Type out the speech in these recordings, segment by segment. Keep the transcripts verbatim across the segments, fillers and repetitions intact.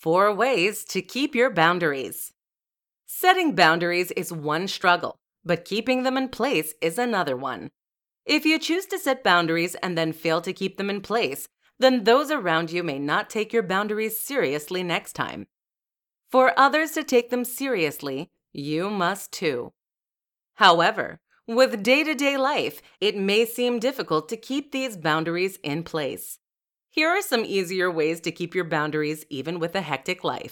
Four ways to keep your boundaries. Setting boundaries is one struggle, but keeping them in place is another one. If you choose to set boundaries and then fail to keep them in place, then those around you may not take your boundaries seriously next time. For others to take them seriously, you must too. However, with day-to-day life, it may seem difficult to keep these boundaries in place. Here are some easier ways to keep your boundaries even with a hectic life.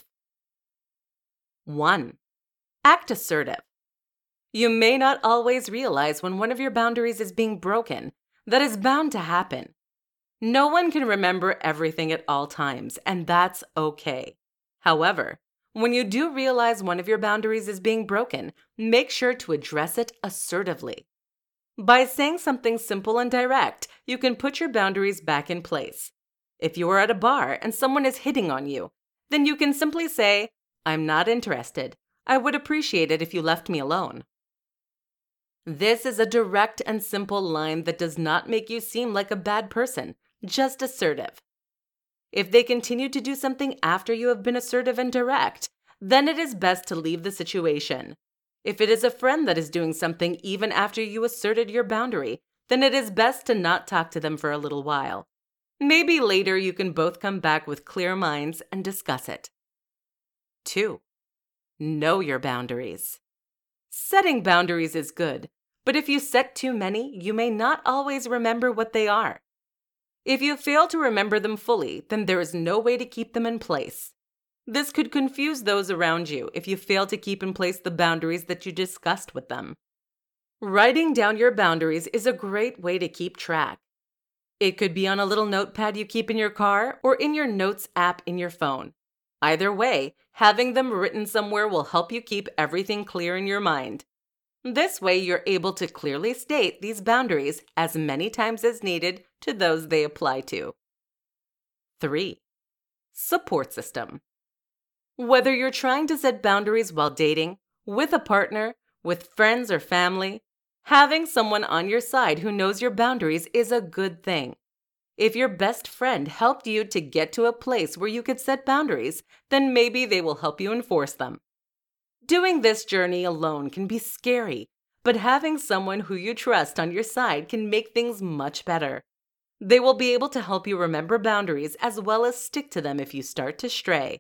one. Act assertive. You may not always realize when one of your boundaries is being broken. That is bound to happen. No one can remember everything at all times, and that's okay. However, when you do realize one of your boundaries is being broken, make sure to address it assertively. By saying something simple and direct, you can put your boundaries back in place. If you are at a bar and someone is hitting on you, then you can simply say, "I'm not interested. I would appreciate it if you left me alone." This is a direct and simple line that does not make you seem like a bad person, just assertive. If they continue to do something after you have been assertive and direct, then it is best to leave the situation. If it is a friend that is doing something even after you asserted your boundary, then it is best to not talk to them for a little while. Maybe later you can both come back with clear minds and discuss it. two. Know your boundaries. Setting boundaries is good, but if you set too many, you may not always remember what they are. If you fail to remember them fully, then there is no way to keep them in place. This could confuse those around you if you fail to keep in place the boundaries that you discussed with them. Writing down your boundaries is a great way to keep track. It could be on a little notepad you keep in your car or in your notes app in your phone. Either way, having them written somewhere will help you keep everything clear in your mind. This way, you're able to clearly state these boundaries as many times as needed to those they apply to. three. Support system. Whether you're trying to set boundaries while dating, with a partner, with friends or family, having someone on your side who knows your boundaries is a good thing. If your best friend helped you to get to a place where you could set boundaries, then maybe they will help you enforce them. Doing this journey alone can be scary, but having someone who you trust on your side can make things much better. They will be able to help you remember boundaries as well as stick to them if you start to stray.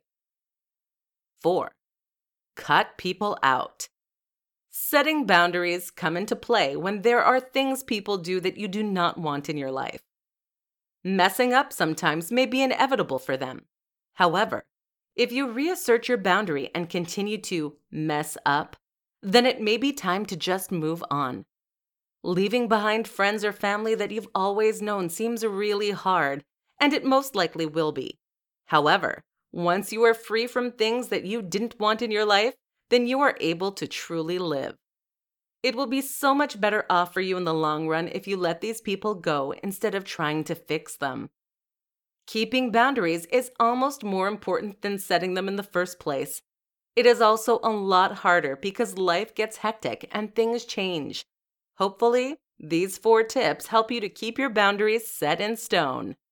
four. Cut people out. Setting boundaries come into play when there are things people do that you do not want in your life. Messing up sometimes may be inevitable for them. However, if you reassert your boundary and continue to mess up, then it may be time to just move on. Leaving behind friends or family that you've always known seems really hard, and it most likely will be. However, once you are free from things that you didn't want in your life, then you are able to truly live. It will be so much better off for you in the long run if you let these people go instead of trying to fix them. Keeping boundaries is almost more important than setting them in the first place. It is also a lot harder because life gets hectic and things change. Hopefully, these four tips help you to keep your boundaries set in stone.